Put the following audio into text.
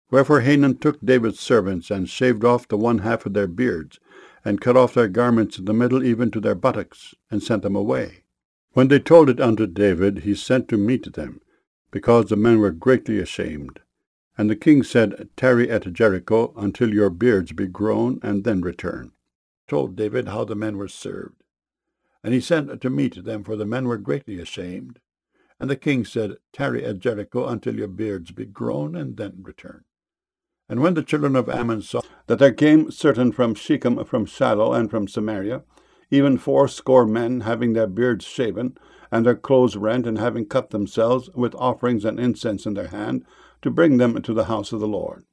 Wherefore Hanun took David's servants, and shaved off the one half of their beards, and cut off their garments in the middle even to their buttocks, and sent them away. When they told it unto David, he sent to meet them, because the men were greatly ashamed. And the king said, Tarry at Jericho until your beards be grown, and then return. Told David how the men were served. And he sent to meet them, for the men were greatly ashamed. And the king said, Tarry at Jericho until your beards be grown, and then return. And when the children of Ammon saw that there came certain from Shechem, from Shiloh, and from Samaria, even 80 men, having their beards shaven, and their clothes rent, and having cut themselves, with offerings and incense in their hand, to bring them to the house of the Lord.